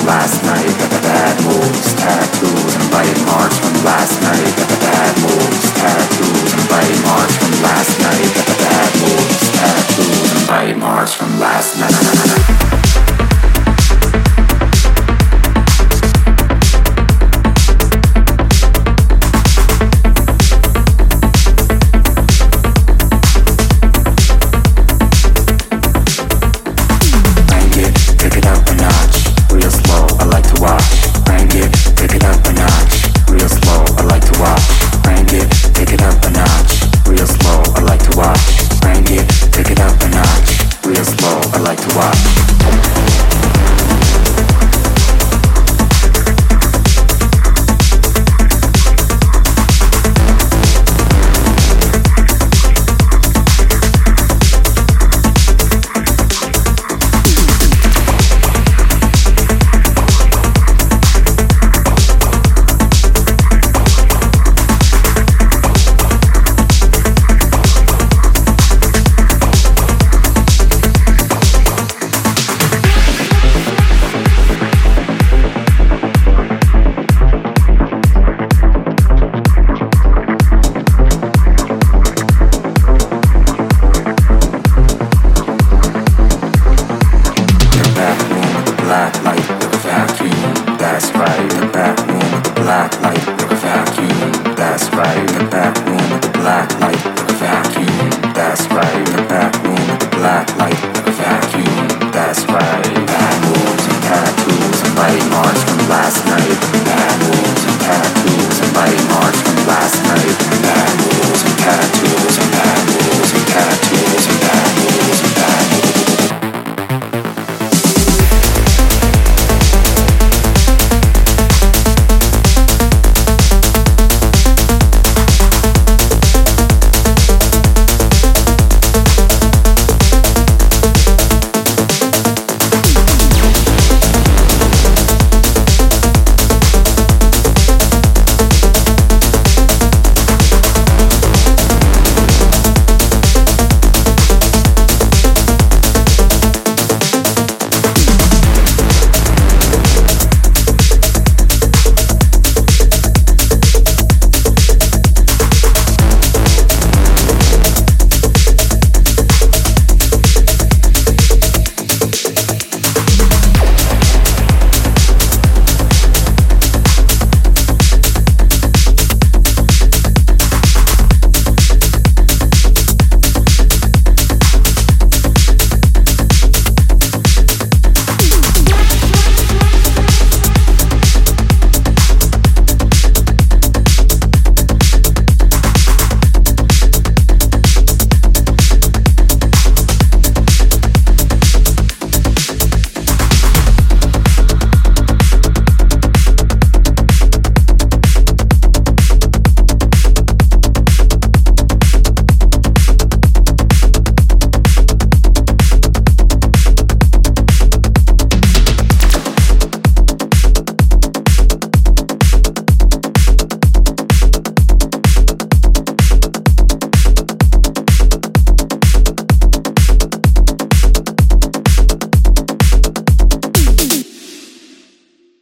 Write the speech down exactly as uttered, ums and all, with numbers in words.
last night. Bad moves, tattoos, and biting marks from last night. Bad moves, tattoos, and biting marks from last night. Bad moves, tattoos, and biting marks from last night. Black light, like a vacuum, that's right. The back room with the black light, like a vacuum, that's right. The back room with the black light, like a vacuum.